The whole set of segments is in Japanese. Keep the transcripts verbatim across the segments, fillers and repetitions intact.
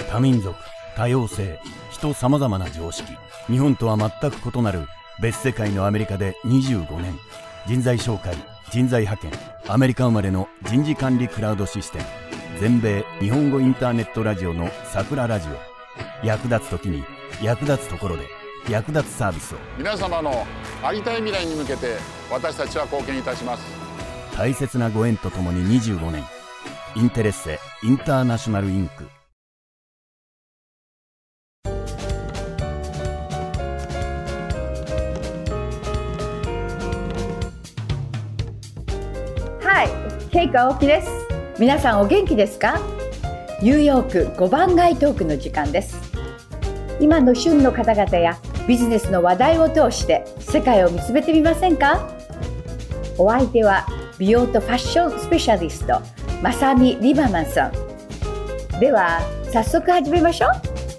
多民族、多様性、人様々な常識、日本とは全く異なる別世界のアメリカでにじゅうごねん、人材紹介、人材派遣、アメリカ生まれの人事管理クラウドシステム、全米日本語インターネットラジオの桜ラジオ。役立つ時に役立つところで役立つサービスを皆様のありたい未来に向けて私たちは貢献いたします。 大切なご縁とともににじゅうごねん、インテレッセインターナショナルインク。 はい、ケイコ青木です。皆さんお元気ですか？ニューヨークごばん街トークの時間です。今の旬の方々やビジネスの話題を通して世界を見つめてみませんか？お相手は美容とファッションスペシャリストまさみリバマンさん。では早速始めましょう。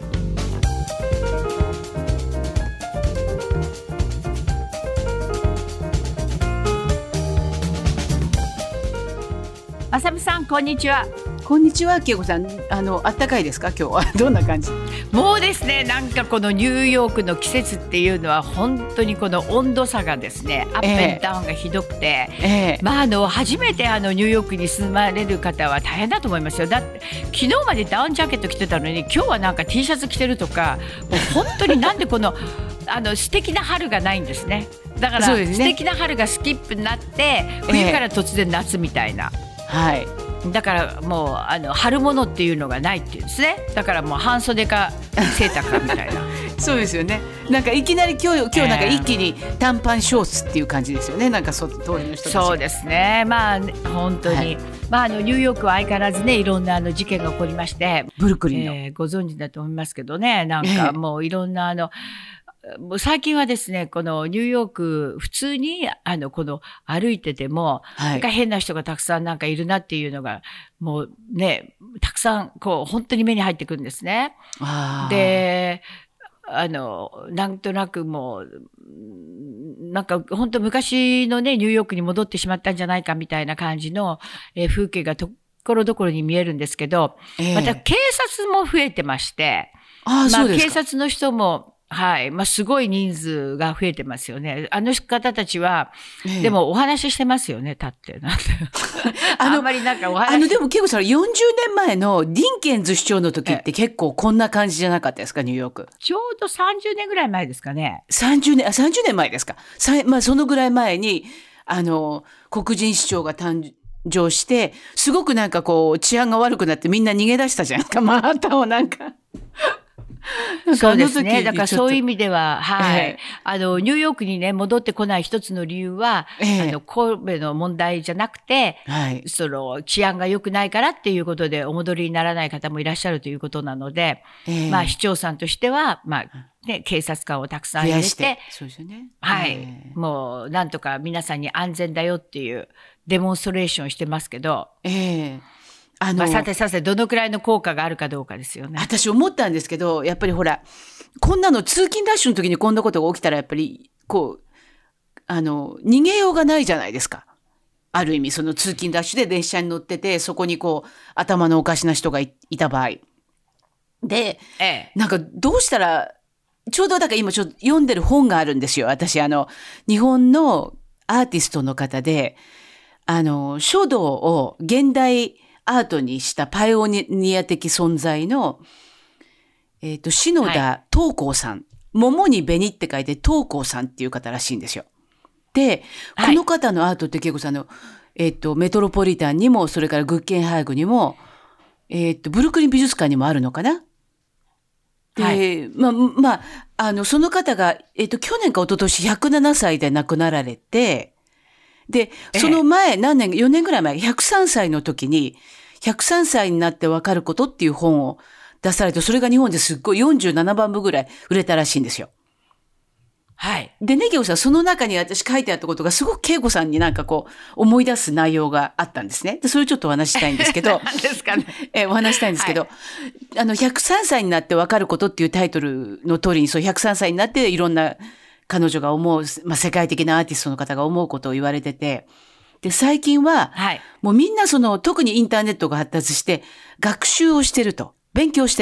まさみさん、こんにちは。 こんにちは、けいこさん。あの、あったかいですか？今日はどんな感じ？ もうですね、なんかこのニューヨークの季節っていうのは本当にこの温度差がですね、アップエンダウンがひどくて、えー、まああの初めてあのニューヨークに住まれる方は大変だと思いますよ。だって昨日までダウンジャケット着てたのに今日はなんか T シャツ着てるとか、もう本当になんでこのあの素敵な春がないんですね。だから、ね、素敵な春がスキップになって冬から突然夏みたいな。えーはい、 だからもうあの春物っていうのがないっていうんですね。だからもう半袖かセーターかみたいなそうですよね。なんかいきなり今日今日なんか一気に短パンショーツっていう感じですよね。なんかそ通りの人たち。 そうですね。まあ本当に、はい、まあ、あのニューヨークは相変わらずね、いろんなあの事件が起こりまして、 ブルックリンの、 えー、ご存知だと思いますけどね。なんかもういろんなあの、えー、もう最近はですね、このニューヨーク普通にあのこの歩いてても、はい、なんか変な人がたくさんなんかいるなっていうのがもうね、たくさんこう本当に目に入ってくるんですね。で、あのなんとなくもうなんか本当昔のねニューヨークに戻ってしまったんじゃないかみたいな感じの、えー、風景がところどころに見えるんですけど、えー、また警察も増えてまして、 あー、 まあ、 そうですか。 警察の人もはい。まあ、すごい人数が増えてますよね。あの方たちは、ええ、でもお話ししてますよね、立って。なんてあんまりなんかお話。 あの、でも結構さ、よんじゅうねんまえのディンケンズ市長の時って結構こんな感じじゃなかったですか、ニューヨーク。 ちょうどさんじゅうねんぐらい前ですかね。 さんじゅうねん、あ、さんじゅうねんまえですか。さまあ、そのぐらい前に、あの、黒人市長が誕生して、すごくなんかこう、治安が悪くなってみんな逃げ出したじゃんか、マンハッタンをなんか。 そうですね。だからそういう意味では、はい。えー、あの、ニューヨークにね、戻ってこない一つの理由は、えー、あの、神戸の問題じゃなくて、はい、その、治安が良くないからっていうことでお戻りにならない方もいらっしゃるということなので、えー、まあ、市長さんとしては、まあ、ね、警察官をたくさん入れて、てそうですよね。 はい、えー。もう、なんとか皆さんに安全だよっていうデモンストレーションをしてますけど、 えーあの、 まあ、さてさてどのくらいの効果があるかどうかですよね。 私思ったんですけど、やっぱりほら、こんなの通勤ラッシュの時にこんなことが起きたらやっぱり、こう、あの、逃げようがないじゃないですか。ある意味、その通勤ラッシュで電車に乗ってて、そこにこう、頭のおかしな人が い, いた場合。で、ええ、なんかどうしたら、ちょうどだから今ちょっと読んでる本があるんですよ。私、あの、日本のアーティストの方で、あの、書道を現代、アートにしたパイオニア的存在の、えっと、篠田東光さん。はい、桃に紅って書いて東光さんっていう方らしいんですよ。で、はい、この方のアートって結構さ、あの、えっと、メトロポリタンにも、それからグッケンハーグにも、えっと、ブルックリン美術館にもあるのかな。で、はい、まあ、まあ、あの、その方が、えっと、去年か一昨年ひゃくななさいで亡くなられて、で、その前、何年、よねんぐらい前、ひゃくさんさいの時に、ひゃくさんさいになってわかることっていう本を出されて、それが日本ですっごいよんじゅうななばんぶぐらい売れたらしいんですよ。 はい。 でね、恵子さん、その中に私書いてあったことがすごく恵子さんになんかこう、思い出す内容があったんですね。で、それをちょっとお話したいんですけど。 何ですかね。 え、お話したいんですけど、はい、あの、ひゃくさんさいになってわかることっていうタイトルの通りに、そう、ひゃくさんさいになっていろんな彼女が思う、まあ、世界的なアーティストの方が思うことを言われてて、で、最近は、はい、もうみんなその、特にインターネットが発達して、学習をしてると、勉強してると。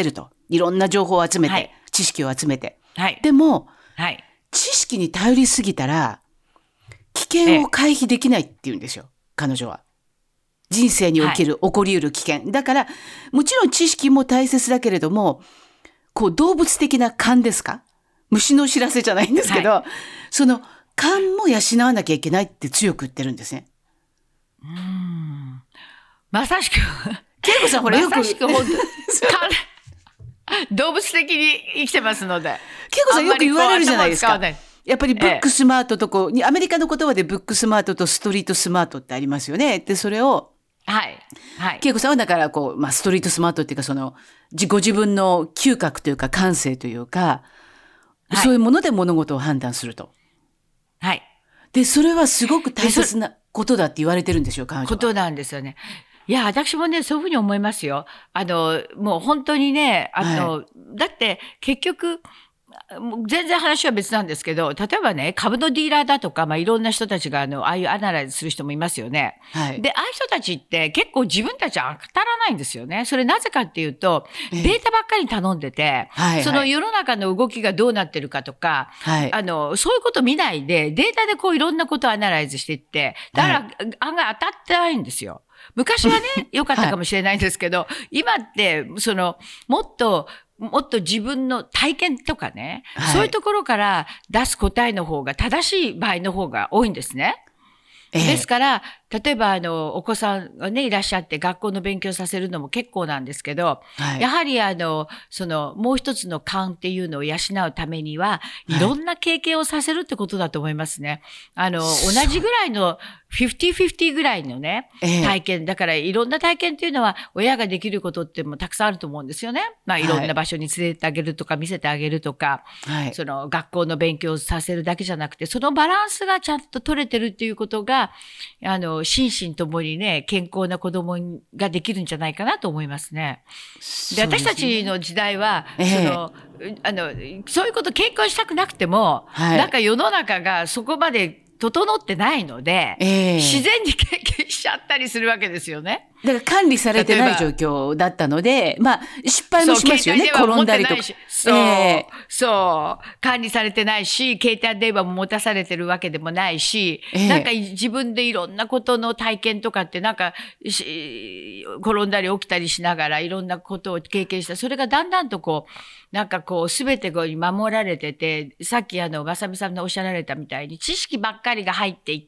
いろんな情報を集めて、 はい、 知識を集めて。 はい、 でも、 はい、 知識に頼りすぎたら、危険を回避できないって言うんですよ、彼女は。人生に起きる、はい、起こり得る危険。だから、もちろん知識も大切だけれども、こう動物的な勘ですか？虫の知らせじゃないんですけど、はい、その勘も養わなきゃいけないって強く言ってるんですね。 うーん。まさしく。 恵子さんほらよく。 まさしく本当動物的に生きてますので。 恵子さんよく言われるじゃないですか。やっぱりブックスマートとこう、ええ、アメリカの言葉でブックスマートとストリートスマートってありますよね。で、それを、 はい。はい。 恵子さんはだからこう、まあ、ストリートスマートっていうか、その、ご自分の嗅覚というか感性というか、はい、そういうもので物事を判断すると。 はい。 で、それはすごく大切なことだって言われてるんですよ、彼女は。 ことなんですよね。いや、私もね、そういうふうに思いますよ。あの、もう本当にね、あの、はい、だって結局、全然話は別なんですけど、例えばね、株のディーラーだとか、まあ、いろんな人たちが、あの、ああいうアナライズする人もいますよね。はい。で、ああいう人たちって結構自分たちは当たらないんですよね。それなぜかっていうと、データばっかり頼んでて、はいはい、その世の中の動きがどうなってるかとか、はい、あの、そういうこと見ないで、データでこういろんなことをアナライズしていって、だから、はい、案外当たってないんですよ。昔はね、良かったかもしれないんですけど、はい、今って、その、もっと、もっと自分の体験とかね、はい、そういうところから出す答えの方が正しい場合の方が多いんですね。ええ、ですから、例えばあの、お子さんがね、いらっしゃって学校の勉強させるのも結構なんですけど、はい、やはりあの、その、もう一つの勘っていうのを養うためには、いろんな経験をさせるってことだと思いますね。あの、同じぐらいの、フィフティーフィフティーぐらいのね、体験。だから、いろんな体験っていうのは、親ができることってもたくさんあると思うんですよね。まあ、いろんな場所に連れてあげるとか、見せてあげるとか、はい、その、学校の勉強をさせるだけじゃなくて、そのバランスがちゃんと取れてるっていうことが、あの、心身ともにね、健康な子供ができるんじゃないかなと思いますね。で、私たちの時代は、ええ、その、あの、そういうこと経験したくなくても、はい、なんか世の中がそこまで整ってないので、えー、自然に経験しちゃったりするわけですよね。 だから管理されてない状況だったので、まあ失敗もしますよね、転んだりとか。 そう、えー、そう、管理されてないし、携帯電話も持たされてるわけでもないし、えー、なんか自分でいろんなことの体験とかってなんか、転んだり起きたりしながらいろんなことを経験した。それがだんだんとこう、なんかこう、すべてこう守られてて、さっきあの、まさみさんのおっしゃられたみたいに、知識ばっかりが入っていって、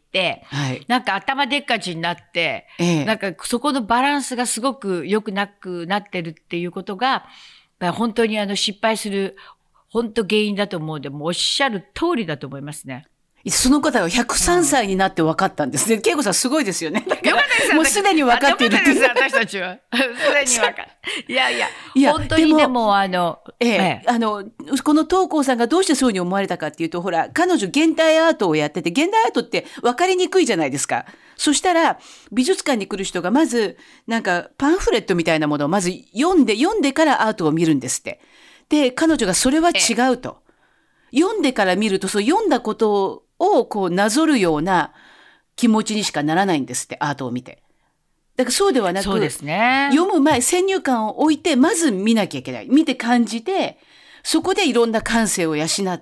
はい、なんか頭でっかちになって、ええ、なんかそこのバランスがすごく良くなくなってるっていうことが、本当にあの、失敗する、本当原因だと思うので、もうおっしゃる通りだと思いますね。 その方がひゃくさんさいになって分かったんですね。恵、うん、子さんすごいですよね。だからよかったです。 もうすでに分かっているっていう。 私たちは。すでに分かる。いやいや、いや本当にでも、あの、 ええ、ええ、あの、この東光さんがどうしてそういうふうに思われたかっていうと、ほら、彼女現代アートをやってて、現代アートって分かりにくいじゃないですか。そしたら、美術館に来る人がまず、なんかパンフレットみたいなものをまず読んで、読んでからアートを見るんですって。で、彼女がそれは違うと。読んでから見ると、そう読んだことを、をこうなぞるような気持ちにしかならないんですって、アートを見て。だからそうではなく、 そうですね、 読む前、先入観を置いて、まず見なきゃいけない。見て感じて、そこでいろんな感性を養って、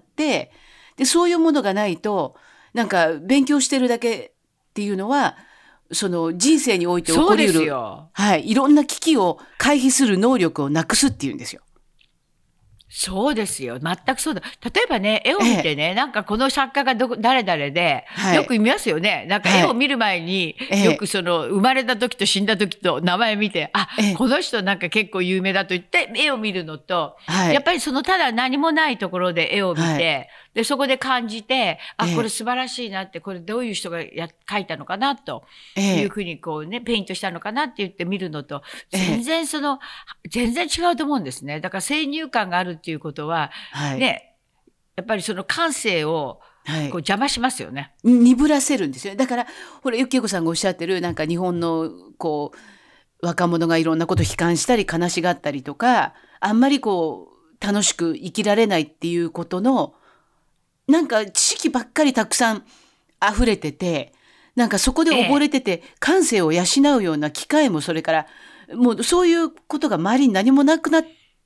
で、そういうものがないと、なんか勉強してるだけっていうのは、その人生において起こり得る、はい、いろんな危機を回避する能力をなくすっていうんですよ。 そうですよ。全くそうだ。例えばね、絵を見てね、ええ、なんかこの作家がどこ、誰々で、はい、よく見ますよね。なんか絵を見る前に、はい、よくその、生まれた時と死んだ時と名前見て、あ、ええ、この人なんか結構有名だと言って、絵を見るのと、はい、やっぱりその、ただ何もないところで絵を見て、はい、で、そこで感じて、あ、これ素晴らしいなって、これどういう人がや描いたのかな、というふうにこうね、ペイントしたのかなって言って見るのと、全然その、全然違うと思うんですね。だから先入観があるっていうことは、はい、ね、やっぱりその感性をこう邪魔しますよね。 はい、鈍らせるんですよ。だから、ほら、ゆきえこさんがおっしゃってる、なんか日本の、こう、若者がいろんなことを悲観したり悲しがったりとか、あんまりこう、楽しく生きられないっていうことの、なんか知識ばっかりたくさん溢れてて、なんかそこで溺れてて、ええ、感性を養うような機会もそれから、もうそういうことが周りに何もなくなって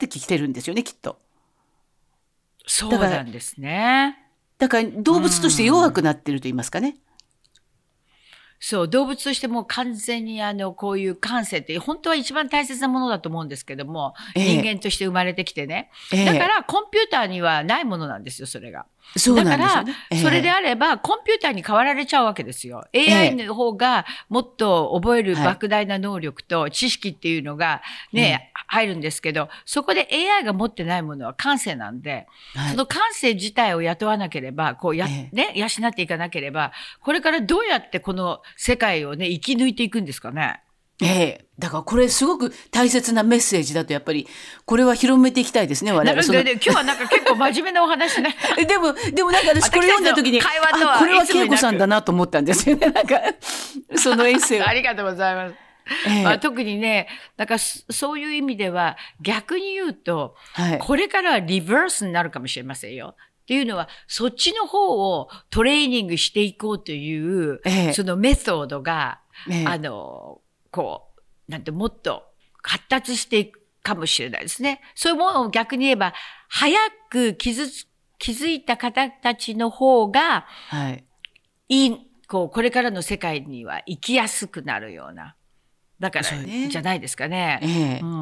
ってきてるんですよね、きっと。 そうなんですね。 だから動物として弱くなってると言いますかね。 そう、動物としてもう完全にあの、こういう感性って本当は一番大切なものだと思うんですけども、ええ、人間として生まれてきてね、ええ。だからコンピューターにはないものなんですよ、それが。 そうなんですよね。 だから、それであれば、コンピューターに変わられちゃうわけですよ。エーアイ の方がもっと覚える莫大な能力と知識っていうのがね、入るんですけど、そこで エーアイ が持ってないものは感性なんで、はい、その感性自体を雇わなければ、こうや、ね、養っていかなければ、これからどうやってこの世界をね、生き抜いていくんですかね。 ええ。だからこれすごく大切なメッセージだとやっぱり、これは広めていきたいですね、我々。 なので、ね、今日はなんか結構真面目なお話ね。 でも、でもなんか私これ読んだ時に、 会話とはあ、これは恵子さんだなと思ったんですよね。なんか、そのエッセイを。 ありがとうございます。ええ、まあ、特にね、なんかそういう意味では逆に言うと、はい、これからはリバースになるかもしれませんよ。っていうのは、そっちの方をトレーニングしていこうという、ええ、そのメソッドが、ええ、あの、こう、なんてもっと発達していくかもしれないですね。そういうものを逆に言えば、早く気づ、気づいた方たちの方が、はい、いい、こう、これからの世界には生きやすくなるような。だから、ね、じゃないですかね。ええ、うん。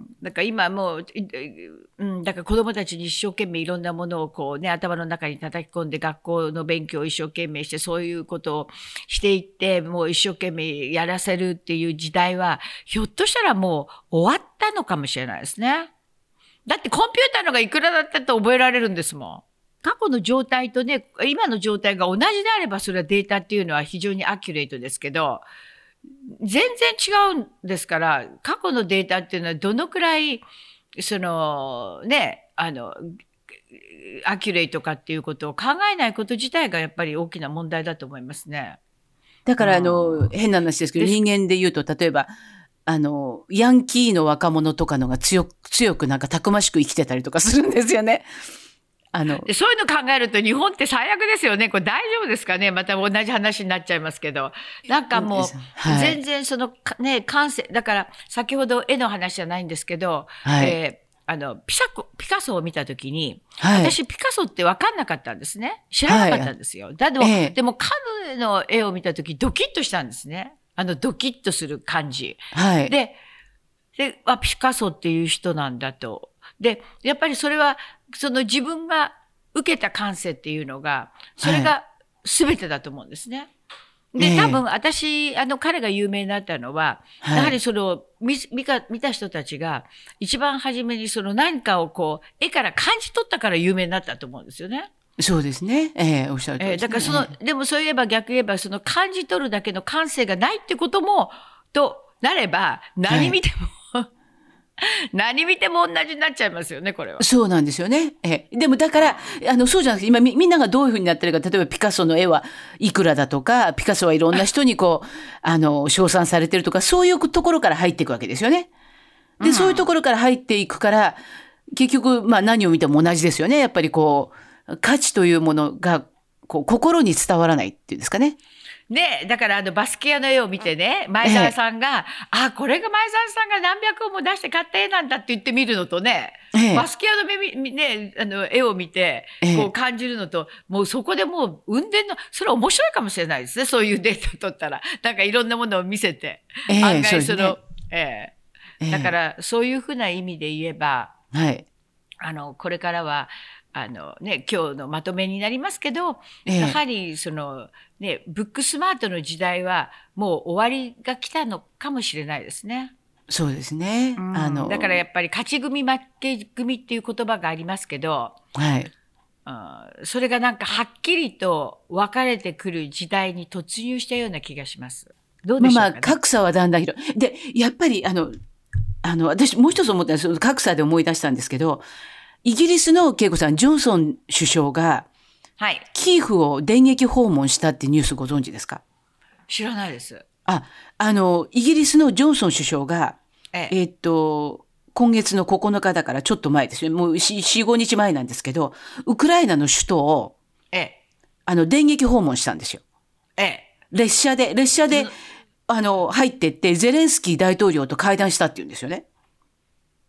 だから今もう、うん、だから子供たちに一生懸命いろんなものをこうね、頭の中に叩き込んで学校の勉強を一生懸命して、そういうことをしていって、もう一生懸命やらせるっていう時代は、ひょっとしたらもう終わったのかもしれないですね。だってコンピューターのがいくらだったって覚えられるんですもん。過去の状態とね、今の状態が同じであれば、それはデータっていうのは非常にアキュレートですけど、全然違うんですから、過去のデータっていうのはどのくらい、その、ね、あの、アキュレートかっていうことを考えないこと自体がやっぱり大きな問題だと思いますね。 だから、あの、変な話ですけど、人間で言うと、例えば、あの、ヤンキーの若者とかのが強く、強くなんかたくましく生きてたりとかするんですよね。あのでそういうの考えると日本って最悪ですよね。これ大丈夫ですかね。また同じ話になっちゃいますけど。なんかもう、全然その、ね、感性、だから先ほど絵の話じゃないんですけど、はい、えー、あの、ピサコ、ピカソを見たときに、はい、私ピカソって分かんなかったんですね。知らなかったんですよ。はい、だでも、えー、でも彼の絵を見たときドキッとしたんですね。あのドキッとする感じ。はい、で、で、あ、ピカソっていう人なんだと。で、やっぱりそれは、その自分が受けた感性っていうのが、それが全てだと思うんですね。はい、で、多分私、あの、彼が有名になったのは、はい、やはりその、見、見か、見た人たちが、一番初めにその何かをこう、絵から感じ取ったから有名になったと思うんですよね。 そうですね。ええー、おっしゃるとおりですね。 えー、だからその、でもそういえば逆言えば、その感じ取るだけの感性がないってことも、となれば、何見ても、はい何見ても同じになっちゃいますよね、これは。 そうなんですよね。えでもだから、あの、そうじゃなくて、今み、みんながどういうふうになってるか、例えばピカソの絵はいくらだとか、ピカソはいろんな人にこう、あの、称賛されてるとか、そういうところから入っていくわけですよね。で、うん、そういうところから入っていくから、結局、まあ何を見ても同じですよね。やっぱりこう、価値というものが、こう、心に伝わらないっていうんですかね。 ね、だからあのバスキアの絵を見てね、前澤さんが、ええ、あ、これが前澤さんが何百円も出して買った絵なんだって言ってみるのとね、え、バスキアの目、ね、あの絵を見て、こう感じるのと、もうそこでもう運転の、それ面白いかもしれないですね、そういうデータ取ったら。なんかいろんなものを見せて。え、案外その、ええ、だからそういうふうな意味で言えば、はい、あの、これからは、あのね、今日のまとめになりますけど、ええ、やはりそのね、ブックスマートの時代はもう終わりが来たのかもしれないですね。 そうですね。 うん、あのだからやっぱり勝ち組負け組っていう言葉がありますけど、はい、うん、それがなんかはっきりと分かれてくる時代に突入したような気がします。どうでしょうかね。 まあまあ格差はだんだん広い。で、やっぱりあのあの私もう一つ思ったんです。格差で思い出したんですけど。イギリスの恵子さん、ジョンソン首相が、はい、キーフを電撃訪問したってニュースご存知ですか？ 知らないです。 あ、あの、イギリスのジョンソン首相が、えええー、っと、今月のここのかだからちょっと前ですよ。もうよん、ごにちまえなんですけど、ウクライナの首都を、ええ、あの、電撃訪問したんですよ。ええ、列車で、列車で、あの、入ってって、ゼレンスキー大統領と会談したって言うんですよね。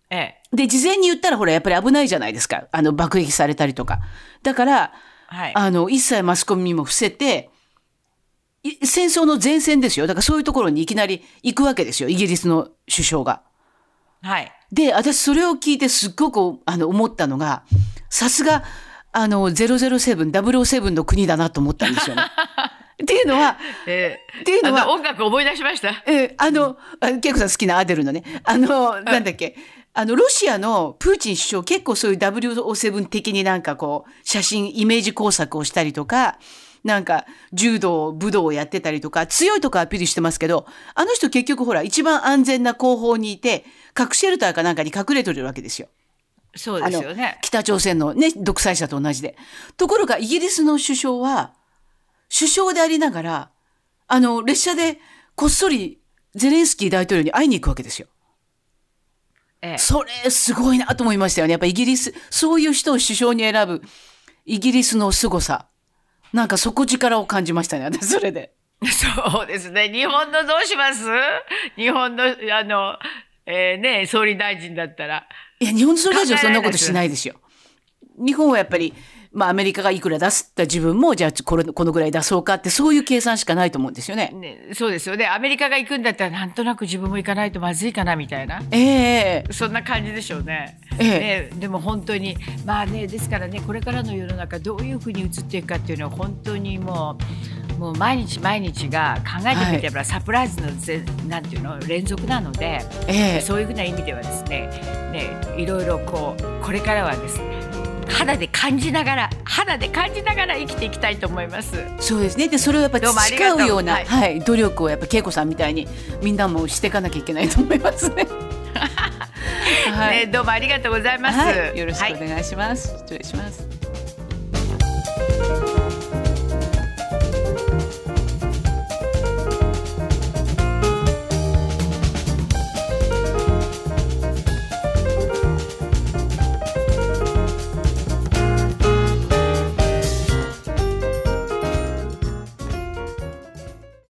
ええ、 で事前に言ったらほらやっぱり危ないじゃないですか、あの爆撃されたりとか。だから、 はい、 あの一切マスコミにも伏せて、戦争の前線ですよ。だからそういうところにいきなり行くわけですよ、イギリスの首相が。 はい、 で私それを聞いてすっごくあの思ったのが、さすがあのゼロゼロセブン、ダブルオーセブンの国だなと思ったんですよね。っていうのは、 えー、 っていうのは音楽思い出しました。 えー、あの恵子さん好きなアデルのね、あのなんだっけ、あのロシアのプーチン首相結構そういう ダブルオーセブン 的になんかこう写真イメージ工作をしたりとか、なんか柔道武道をやってたりとか強いとこアピールしてますけど、あの人結局ほら一番安全な後方にいて核シェルターかなんかに隠れてるわけですよ。 そうですよね。 北朝鮮のね独裁者と同じで。ところがイギリスの首相は首相でありながら、あの列車でこっそりゼレンスキー大統領に会いに行くわけですよ。 ええ、 それすごいなと思いましたよね。やっぱイギリス、そういう人を首相に選ぶイギリスの凄さ、なんか底力を感じましたね、私それで。 そうですね。日本のどうします？日本のあの、えー、ね総理大臣だったら。 いや日本の総理大臣はそんなことしないですよ。日本はやっぱり、まあ、アメリカがいくら出すって自分もじゃあこれこのぐらい出そうかって、そういう計算しかないと思うんですよね。 ね、そうですよね。アメリカが行くんだったらなんとなく自分も行かないとまずいかなみたいな、 えー、 そんな感じでしょうね。 えーね、でも本当にまあね、ですからね、これからの世の中どういうふうに移っていくかっていうのは本当にもうもう毎日毎日が考えてみればサプライズのぜ、なんていうの連続なので、 えー、 そういうふうな意味ではですね、ねいろいろこうこれからはですね、肌で感じながら肌で感じながら生きていきたいと思います。 そうですね。でそれをやっぱり培うような、はいはい、努力をやっぱ恵子さんみたいにみんなもしていかなきゃいけないと思いますね。 はい、ね、どうもありがとうございます。 はい、よろしくお願いします。はい、失礼します。